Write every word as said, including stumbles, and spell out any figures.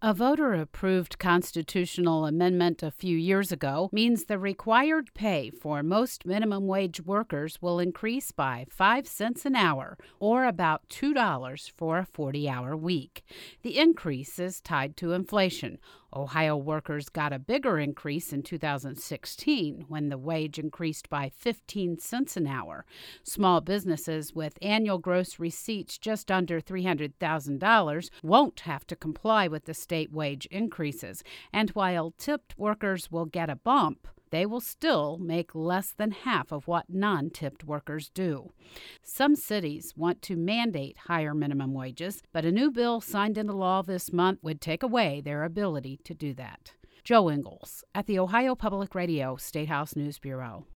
A voter-approved constitutional amendment a few years ago means the required pay for most minimum wage workers will increase by five cents an hour, or about two dollars for a forty-hour week. The increase is tied to inflation. Ohio workers got a bigger increase in two thousand sixteen when the wage increased by fifteen cents an hour. Small businesses with annual gross receipts just under three hundred thousand dollars won't have to comply with the state wage increases, and while tipped workers will get a bump, they will still make less than half of what non-tipped workers do. Some cities want to mandate higher minimum wages, but a new bill signed into law this month would take away their ability to do that. Joe Ingles at the Ohio Public Radio State House News Bureau.